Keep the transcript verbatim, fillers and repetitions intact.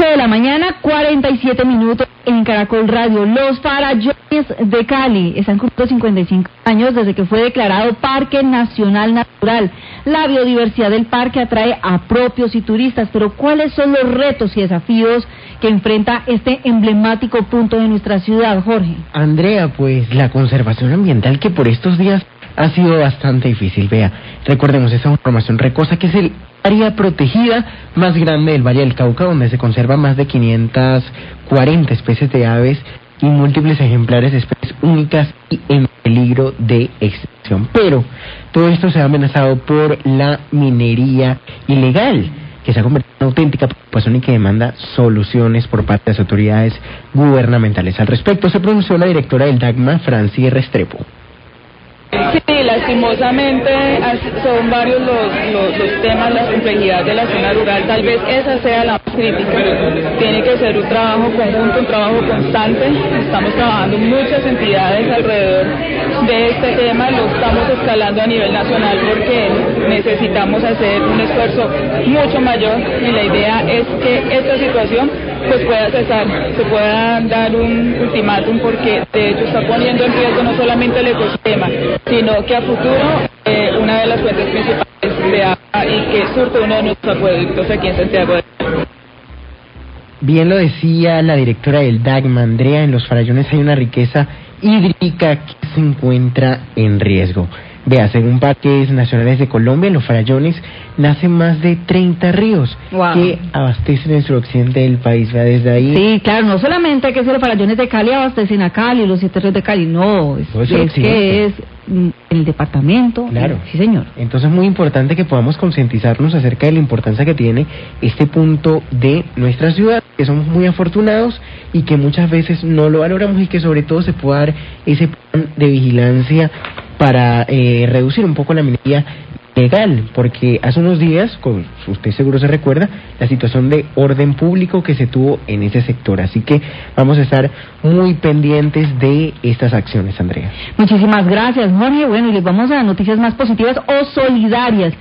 de la mañana, cuarenta y siete minutos en Caracol Radio. Los Farallones de Cali están cumpliendo cincuenta y cinco años desde que fue declarado Parque Nacional Natural. La biodiversidad del parque atrae a propios y turistas, pero ¿cuáles son los retos y desafíos que enfrenta este emblemático punto de nuestra ciudad, Jorge? Andrea, pues la conservación ambiental que por estos días ha sido bastante difícil. Vea, recordemos esa formación Recosa, que es el área protegida más grande del Valle del Cauca, donde se conservan más de quinientas cuarenta especies de aves y múltiples ejemplares de especies únicas y en peligro de extinción. Pero todo esto se ha amenazado por la minería ilegal, que se ha convertido en una auténtica preocupación y que demanda soluciones por parte de las autoridades gubernamentales. Al respecto se pronunció la directora del DACMA, Franci Restrepo. Sí, lastimosamente son varios los, los, los temas, la complejidad de la zona rural. Tal vez esa sea la más crítica. Tiene que ser un trabajo conjunto, un trabajo constante. Estamos trabajando muchas entidades alrededor de este tema, lo estamos escalando a nivel nacional porque necesitamos hacer un esfuerzo mucho mayor y la idea es que esta situación pues pueda cesar, se pueda dar un ultimátum porque de hecho está poniendo en riesgo no solamente el ecosistema, sino que a futuro eh, una de las fuentes principales de agua y que surte uno de nuestros acueductos aquí en Santiago de Chile. Bien lo decía la directora del DACMA, Andrea, en los Farallones hay una riqueza hídrica que se encuentra en riesgo. Vea, según Parques Nacionales de Colombia, en los Farallones nacen más de treinta ríos wow. que abastecen el suroccidente del país. Vea, desde ahí. Sí, claro, no solamente que los Farallones de Cali abastecen a Cali, los siete ríos de Cali, no, es, es, es que es en el departamento. Claro. Sí, señor. Entonces es muy importante que podamos concientizarnos acerca de la importancia que tiene este punto de nuestra ciudad, que somos muy afortunados y que muchas veces no lo valoramos y que sobre todo se pueda dar ese plan de vigilancia para eh, reducir un poco la minería legal, porque hace unos días, como usted seguro se recuerda, la situación de orden público que se tuvo en ese sector, así que vamos a estar muy pendientes de estas acciones, Andrea. Muchísimas gracias, Jorge. Bueno, y les vamos a noticias más positivas o solidarias.